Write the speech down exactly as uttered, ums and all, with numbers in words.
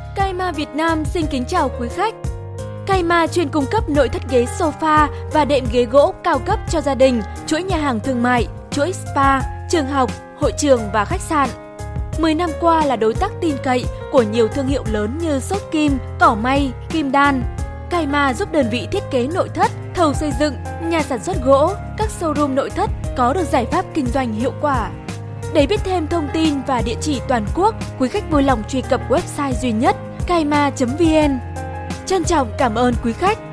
Kaima Việt Nam xin kính chào quý khách. Kaima chuyên cung cấp nội thất ghế sofa và đệm ghế gỗ cao cấp cho gia đình, chuỗi nhà hàng thương mại, chuỗi spa, trường học, hội trường và khách sạn. mười năm qua là đối tác tin cậy của nhiều thương hiệu lớn như Sốt Kim, Cỏ May, Kim Đan. Kaima giúp đơn vị thiết kế nội thất, thầu xây dựng, nhà sản xuất gỗ, các showroom nội thất có được giải pháp kinh doanh hiệu quả. Để biết thêm thông tin và địa chỉ toàn quốc, quý khách vui lòng truy cập website duy nhất kaima chấm vn. Trân trọng cảm ơn quý khách.